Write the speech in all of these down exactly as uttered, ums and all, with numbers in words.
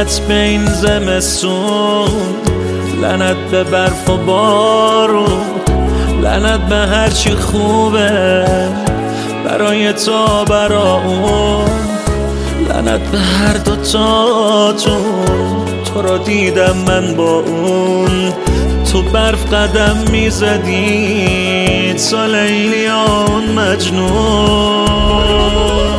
لعنت به این زمستون، لعنت به برف و بارون، لعنت به هرچی خوبه برای تو برا اون، لعنت به هر دوتاتون. تو را دیدم من با اون، تو برف قدم میزدی، تو لیلی آن مجنون.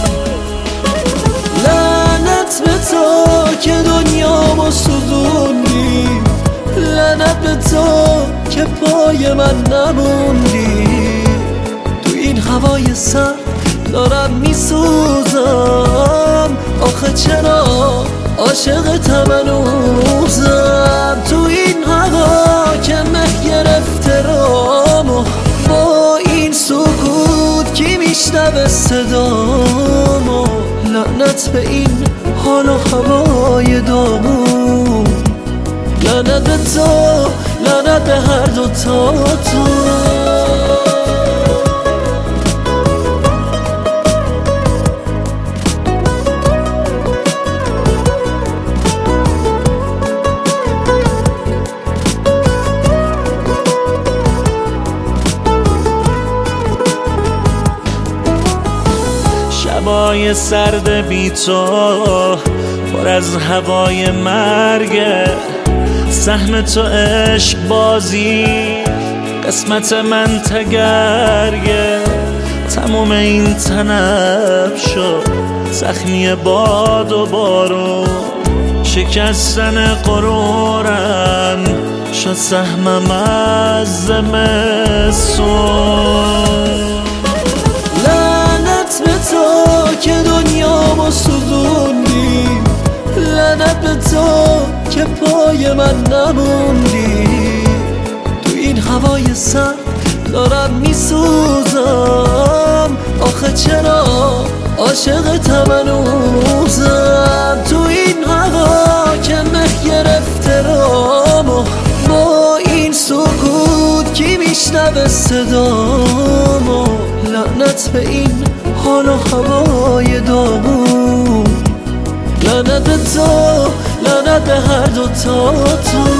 لعنت به تو که دنیامو سوزوندی، لعنت به تو که پای من نموندی. تو این هوای سر دارم میسوزم، آخه چرا عاشقتم هنوزم. تو این هوا که مه گرفته رامو، با این سکوت کی میشنوه صدامو. لعنت به این حال و هوای دامون، لعنت به تو، لعنت به هر دوتا تو. شبای سرد بی تو پر از هوای مرگه، سهم تو عشق بازی، قسمت من تگرگه. تموم این تنم شد زخمی باد و بارون، شکستن غرورم شد سهمم از زمستون. لعنت به تو که دنیامو سوزوندی، لعنت به تو که پای من نموندی. تو این هوای سر دارم میسوزم، آخه چرا عاشقتم هنوزم. تو این هوا که مه گرفته رامو، با این سکوت کی میشنوه صدامو. لعنت به این حال و هوای دامون، لعنت به تو، لعنت به هر دوتا تو.